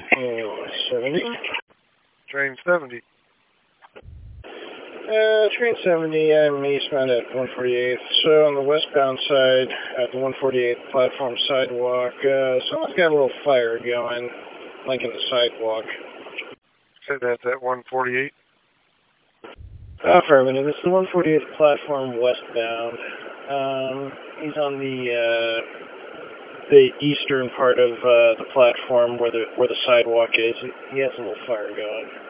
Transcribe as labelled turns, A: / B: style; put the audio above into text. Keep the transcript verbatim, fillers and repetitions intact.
A: Oh, seventy.
B: Train seventy.
A: Uh, train seventy, I'm eastbound at one forty-eighth. So on the westbound side, at the one forty-eighth platform sidewalk, uh, someone's got a little fire going, linking the sidewalk.
B: Said that's at one forty-eight.
A: Affirmative. It's the one forty-eighth platform westbound. Um, he's on the uh, the eastern part of uh, the platform where the where the sidewalk is. He has a little fire going.